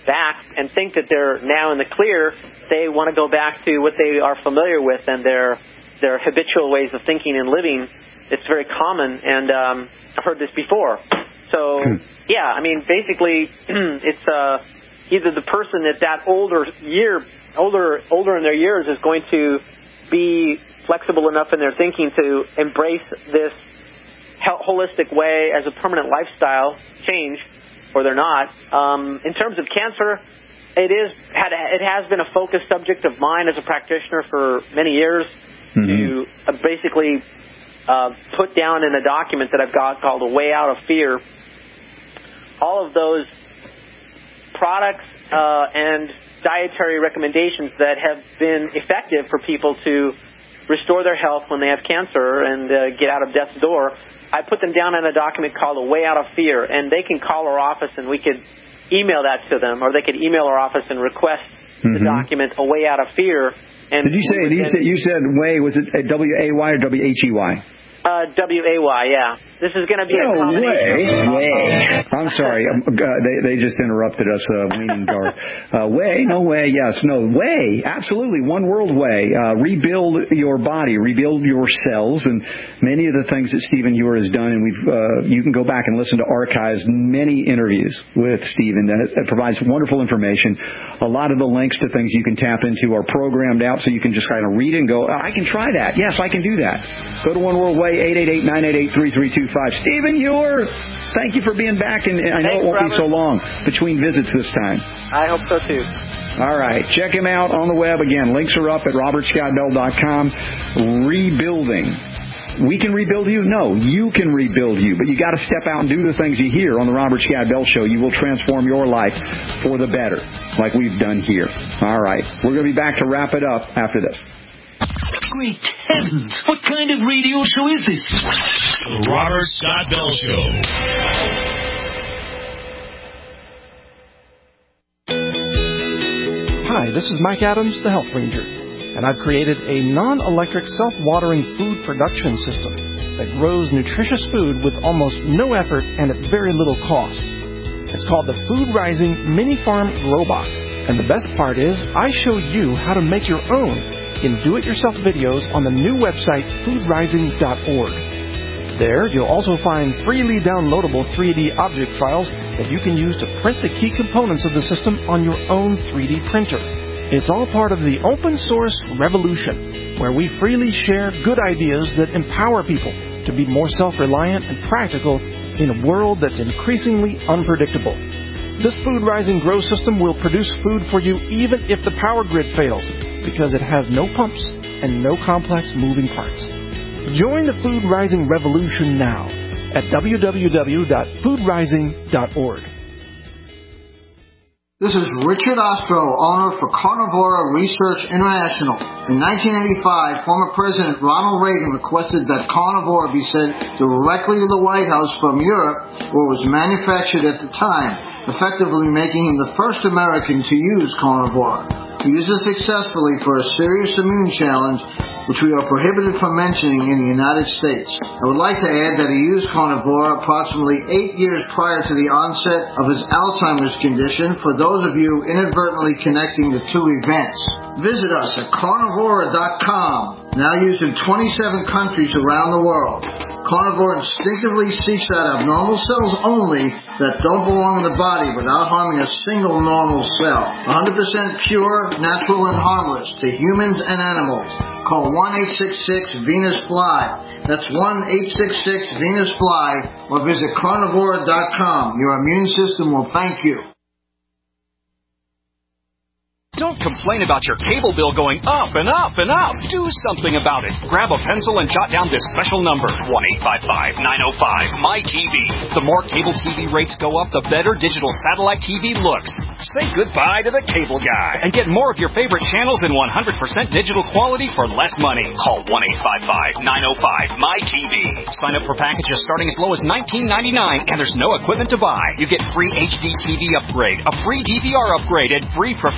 back and think that they're now in the clear, they want to go back to what they are familiar with and their habitual ways of thinking and living. It's very common, and I've heard this before. So, yeah, I mean, basically, it's either the person at that older in their years is going to be flexible enough in their thinking to embrace this holistic way as a permanent lifestyle change, or they're not. In terms of cancer, it has been a focused subject of mine as a practitioner for many years to basically put down in a document that I've got called A Way Out of Fear all of those products and dietary recommendations that have been effective for people to restore their health when they have cancer and get out of death's door. I put them down in a document called A Way Out of Fear, and they can call our office and we could email that to them, or they could email our office and request the document A Way Out of Fear. And did you said way, was it W-A-Y or W-H-E-Y? W-A-Y, yeah. This is going to be a combination. Way. I'm sorry. They just interrupted us, weaning Darth. Way, yes. No, way. Absolutely. One World Way. Rebuild your body. Rebuild your cells. And many of the things that Stephen Ewer has done, and you can go back and listen to archives, many interviews with Stephen that provides wonderful information. A lot of the links to things you can tap into are programmed out, so you can just kind of read it and go, I can try that. Yes, I can do that. Go to One World Way, 888-988-3325. Stephen Ewer, thank you for being back, and I know it won't be so long between visits this time. I hope so too. All right, check him out on the web. Again, links are up at robertscottbell.com. Rebuilding. We can rebuild you? No, you can rebuild you. But you got to step out and do the things you hear on the Robert Scott Bell Show. You will transform your life for the better, like we've done here. All right, we're going to be back to wrap it up after this. Great heavens! What kind of radio show is this? The Robert Scott Bell Show. Hi, this is Mike Adams, the Health Ranger, and I've created a non-electric self-watering food production system that grows nutritious food with almost no effort and at very little cost. It's called the Food Rising Mini Farm Grow Box, and the best part is I show you how to make your own in do-it-yourself videos on the new website, foodrising.org. There, you'll also find freely downloadable 3D object files that you can use to print the key components of the system on your own 3D printer. It's all part of the open source revolution, where we freely share good ideas that empower people to be more self-reliant and practical in a world that's increasingly unpredictable. This Food Rising Grow system will produce food for you even if the power grid fails, because it has no pumps and no complex moving parts. Join the Food Rising revolution now at www.foodrising.org. This is Richard Ostro, owner for Carnivora Research International. In 1985, former President Ronald Reagan requested that Carnivora be sent directly to the White House from Europe, where it was manufactured at the time, effectively making him the first American to use Carnivora. He used it successfully for a serious immune challenge, which we are prohibited from mentioning in the United States. I would like to add that he used Carnivora approximately 8 years prior to the onset of his Alzheimer's condition, for those of you inadvertently connecting the two events. Visit us at carnivora.com, now used in 27 countries around the world. Carnivora instinctively seeks out abnormal cells only that don't belong in the body without harming a single normal cell. 100% pure, natural, and harmless to humans and animals. Call 1-866-VENUS-FLY. That's 1-866-VENUS-FLY, or visit carnivora.com. Your immune system will thank you. Don't complain about your cable bill going up and up and up. Do something about it. Grab a pencil and jot down this special number, 1-855-905-MY-TV. The more cable TV rates go up, the better digital satellite TV looks. Say goodbye to the cable guy and get more of your favorite channels in 100% digital quality for less money. Call 1-855-905-MY-TV. Sign up for packages starting as low as $19.99, and there's no equipment to buy. You get free HD TV upgrade, a free DVR upgrade, and free professional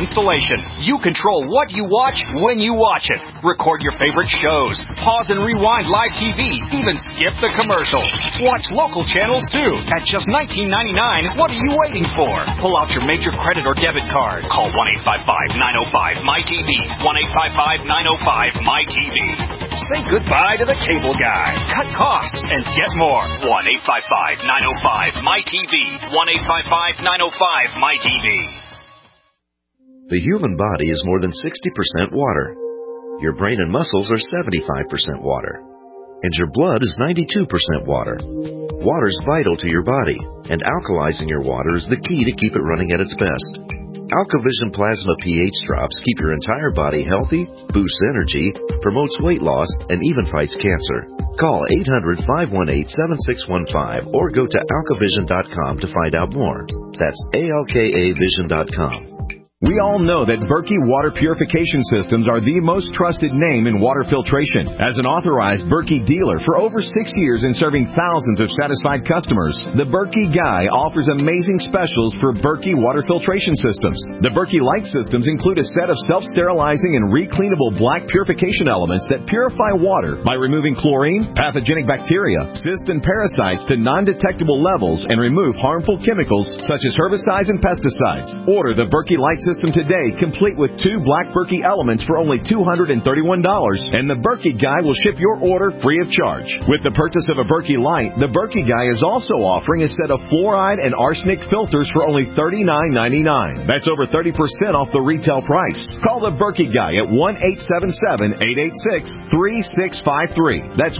installation. You control what you watch when you watch it. Record your favorite shows. Pause and rewind live TV. Even skip the commercials. Watch local channels, too. At just $19.99, what are you waiting for? Pull out your major credit or debit card. Call 1-855-905-MyTV. 1-855-905-MyTV. Say goodbye to the cable guy. Cut costs and get more. 1-855-905-MyTV. 1-855-905-MyTV. The human body is more than 60% water. Your brain and muscles are 75% water. And your blood is 92% water. Water's vital to your body, and alkalizing your water is the key to keep it running at its best. AlkaVision Plasma pH drops keep your entire body healthy, boosts energy, promotes weight loss, and even fights cancer. Call 800-518-7615 or go to alkavision.com to find out more. That's ALKAvision.com. We all know that Berkey Water Purification Systems are the most trusted name in water filtration. As an authorized Berkey dealer for over 6 years and serving thousands of satisfied customers, the Berkey Guy offers amazing specials for Berkey Water Filtration Systems. The Berkey Light Systems include a set of self-sterilizing and recleanable black purification elements that purify water by removing chlorine, pathogenic bacteria, cysts, and parasites to non-detectable levels and remove harmful chemicals such as herbicides and pesticides. Order the Berkey Light System today, complete with 2 black Berkey elements for only $231, and the Berkey Guy will ship your order free of charge. With the purchase of a Berkey Light, the Berkey Guy is also offering a set of fluoride and arsenic filters for only $39.99. That's over 30% off the retail price. Call the Berkey Guy at 1-877-886-3653. That's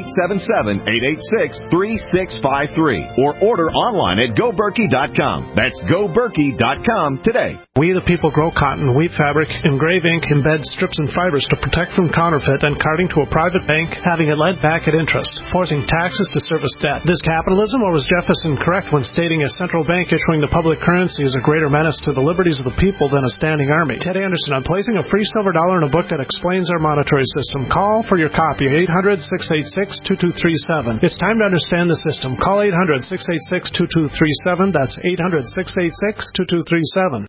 1-877-886-3653. Or order online at GoBerkey.com. That's GoBerkey.com today. We the people grow cotton, weave fabric, engrave ink, embed strips and fibers to protect from counterfeit and carting to a private bank, having it lent back at interest, forcing taxes to service debt. This capitalism, or was Jefferson correct when stating a central bank issuing the public currency is a greater menace to the liberties of the people than a standing army? Ted Anderson, I'm placing a free silver dollar in a book that explains our monetary system. Call for your copy, 800-686-2237. It's time to understand the system. Call 800-686-2237. That's 800-686-2237.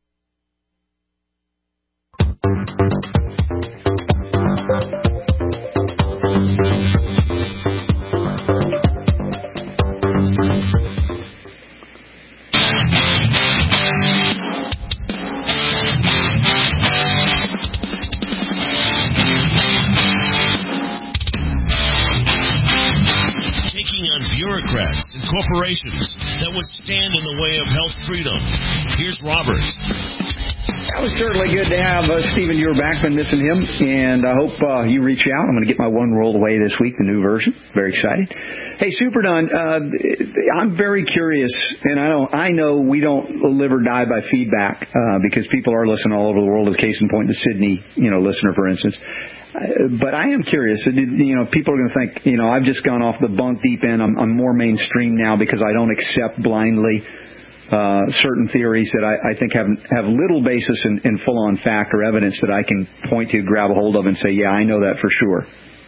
Bureaucrats and corporations that would stand in the way of health freedom. Here's Robert. That was certainly good to have Stephen Ure back. Been missing him, and I hope you reach out. I'm going to get my one rolled away this week, the new version. Very excited. Hey, Super Don, I'm very curious, and I know we don't live or die by feedback because people are listening all over the world. As case in point, the Sydney listener, for instance. But I am curious. People are going to think, I've just gone off the bunk deep end. I'm more mainstream now because I don't accept blindly certain theories that I think have little basis in full-on fact or evidence that I can point to, grab a hold of, and say, yeah, I know that for sure.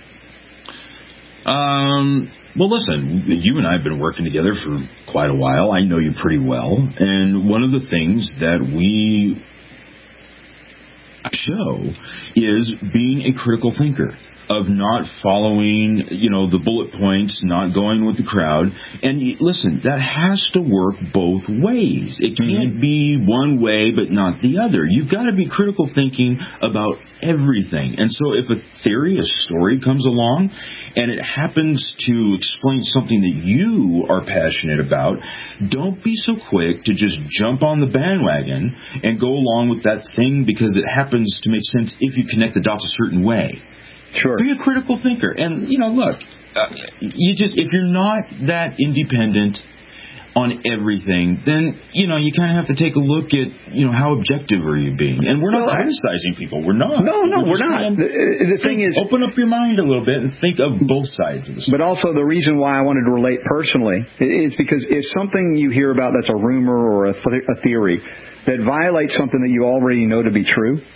Well, listen, you and I have been working together for quite a while. I know you pretty well. And one of the things that we show is being a critical thinker, of not following, the bullet points, not going with the crowd. And listen, that has to work both ways. It can't be one way but not the other. You've got to be critical thinking about everything. And so if a theory, a story comes along, and it happens to explain something that you are passionate about, don't be so quick to just jump on the bandwagon and go along with that thing because it happens to make sense if you connect the dots a certain way. Sure. Be a critical thinker. And, look, if you're not that independent on everything, then, you kind of have to take a look at, how objective are you being. And we're not criticizing people. We're not. No, we're not. The thing is, open up your mind a little bit and think of both sides of the story. But also the reason why I wanted to relate personally is because if something you hear about that's a rumor or a theory that violates something that you already know to be true,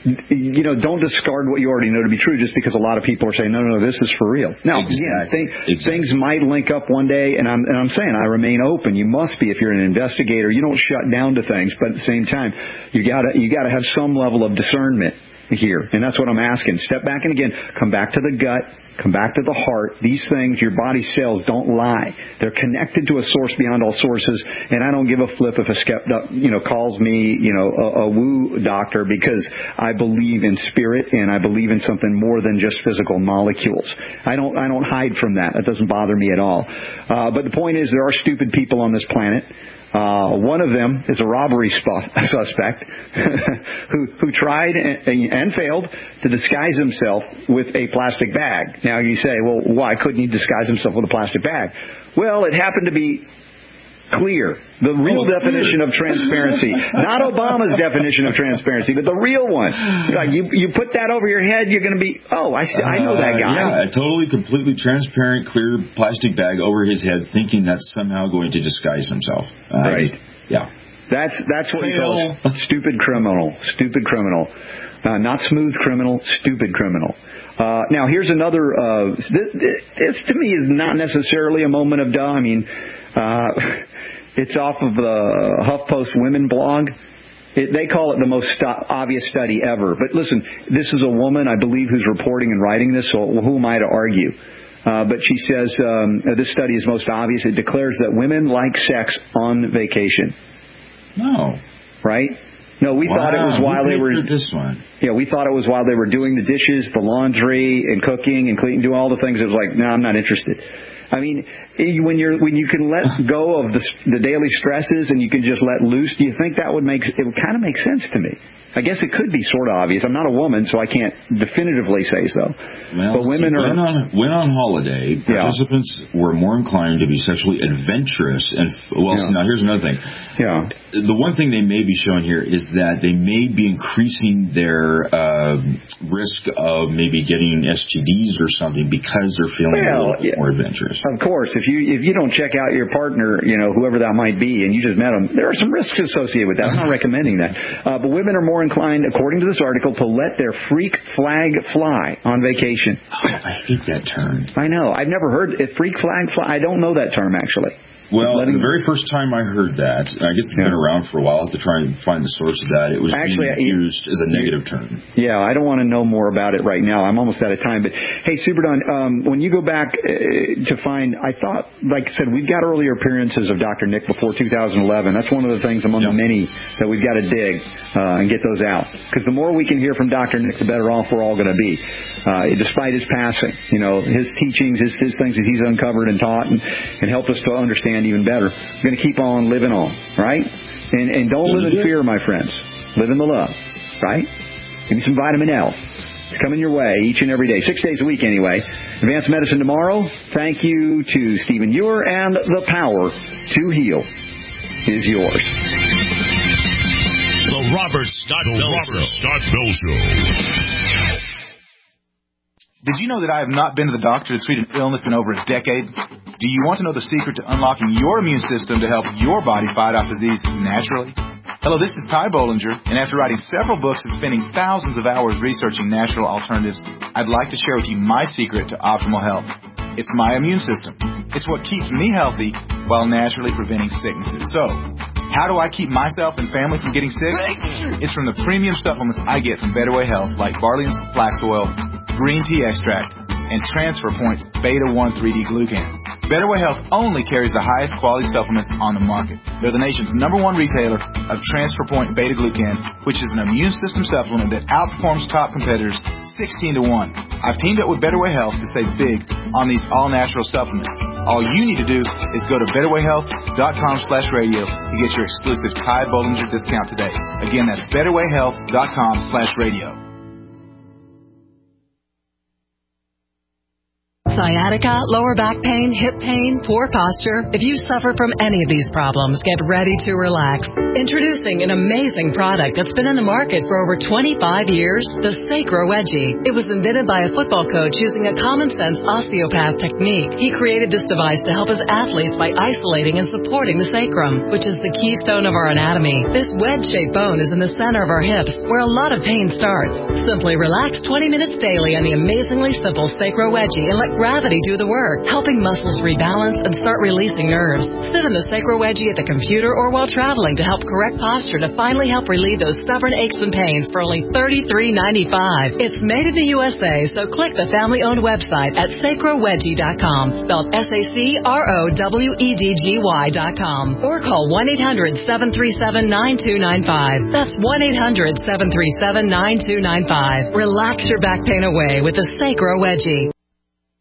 don't discard what you already know to be true just because a lot of people are saying, no, this is for real. Now, again, I think things might link up one day, and I'm saying I remain open. You must be if you're an investigator. You don't shut down to things, but at the same time, you gotta have some level of discernment here, and that's what I'm asking. Step back and again, come back to the gut, come back to the heart. These things, your body cells don't lie. They're connected to a source beyond all sources, and I don't give a flip if a skeptic, calls me, a woo doctor, because I believe in spirit and I believe in something more than just physical molecules. I don't hide from that. That doesn't bother me at all. But the point is, there are stupid people on this planet. One of them is a robbery suspect who tried and failed to disguise himself with a plastic bag. Now you say, well, why couldn't he disguise himself with a plastic bag? Well, it happened to be clear. The real definition of transparency. Not Obama's definition of transparency, but the real one. Like you put that over your head, you're going to be, I know that guy. Yeah, a totally, completely transparent, clear plastic bag over his head, thinking that's somehow going to disguise himself. Right. Yeah. That's what he calls stupid criminal. Stupid criminal. Not smooth criminal, stupid criminal. Now, here's another, this to me is not necessarily a moment of duh. I mean, it's off of the HuffPost Women blog. They call it the most obvious study ever. But listen, this is a woman, I believe, who's reporting and writing this, so who am I to argue? But she says this study is most obvious. It declares that women like sex on vacation. No. Right? No, we thought it was while they were. This one. Yeah, we thought it was while they were doing the dishes, the laundry, and cooking and cleaning, doing all the things. It was like, no, I'm not interested. I mean, when you can let go of the daily stresses and you can just let loose, do you think that would kind of make sense to me? I guess it could be sort of obvious. I'm not a woman, so I can't definitively say so. Well, but women when on holiday, participants were more inclined to be sexually adventurous. And so now here's another thing. Yeah. The one thing they may be showing here is that they may be increasing their risk of maybe getting STDs or something because they're feeling a little bit more adventurous. Of course, if you don't check out your partner, whoever that might be, and you just met them, there are some risks associated with that. I'm not recommending that. But women are more inclined, according to this article, to let their freak flag fly on vacation. Oh, I hate that term. I know. I've never heard it. Freak flag fly. I don't know that term, actually. Well, the very first time I heard that, I guess it's been around for a while. I'll have to try and find the source of that. It was actually being used as a negative term. Yeah, I don't want to know more about it right now. I'm almost out of time. But, hey, Superdon, when you go back to find, I thought, like I said, we've got earlier appearances of Dr. Nick before 2011. That's one of the things among the many that we've got to dig and get those out. Because the more we can hear from Dr. Nick, the better off we're all going to be. Despite his passing, his teachings, his things that he's uncovered and taught and helped us to understand even better. We're going to keep on living on, right? And don't live in fear, my friends. Live in the love, right? Give me some vitamin L. It's coming your way each and every day, 6 days a week anyway. Advanced Medicine Tomorrow. Thank you to Stephen Ewer, and the power to heal is yours. The Robert Scott Bell Show. Did you know that I have not been to the doctor to treat an illness in over a decade? Do you want to know the secret to unlocking your immune system to help your body fight off disease naturally? Hello, this is Ty Bollinger, and after writing several books and spending thousands of hours researching natural alternatives, I'd like to share with you my secret to optimal health. It's my immune system. It's what keeps me healthy while naturally preventing sicknesses. So, how do I keep myself and family from getting sick? It's from the premium supplements I get from Better Way Health, like Barley and Flax Oil, Green Tea Extract, and Transfer Points Beta-1 3D Glucan. Better Way Health only carries the highest quality supplements on the market. They're the nation's #1 retailer of Transfer Point Beta Glucan, which is an immune system supplement that outperforms top competitors 16 to 1. I've teamed up with Better Way Health to save big on these all-natural supplements. All you need to do is go to betterwayhealth.com/radio to get your exclusive Ty Bollinger discount today. Again, that's betterwayhealth.com/radio. Sciatica, lower back pain, hip pain, poor posture. If you suffer from any of these problems, get ready to relax. Introducing an amazing product that's been in the market for over 25 years, the Sacro Wedgie. It was invented by a football coach using a common-sense osteopath technique. He created this device to help his athletes by isolating and supporting the sacrum, which is the keystone of our anatomy. This wedge-shaped bone is in the center of our hips, where a lot of pain starts. Simply relax 20 minutes daily on the amazingly simple Sacro Wedgie and let gravity do the work, helping muscles rebalance and start releasing nerves. Sit in the Sacro Wedgie at the computer or while traveling to help correct posture to finally help relieve those stubborn aches and pains for only $33.95. It's made in the USA, so click the family-owned website at sacrowedgie.com, spelled SACROWEDGY.com, or call 1-800-737-9295. That's 1-800-737-9295. Relax your back pain away with the Sacro Wedgie.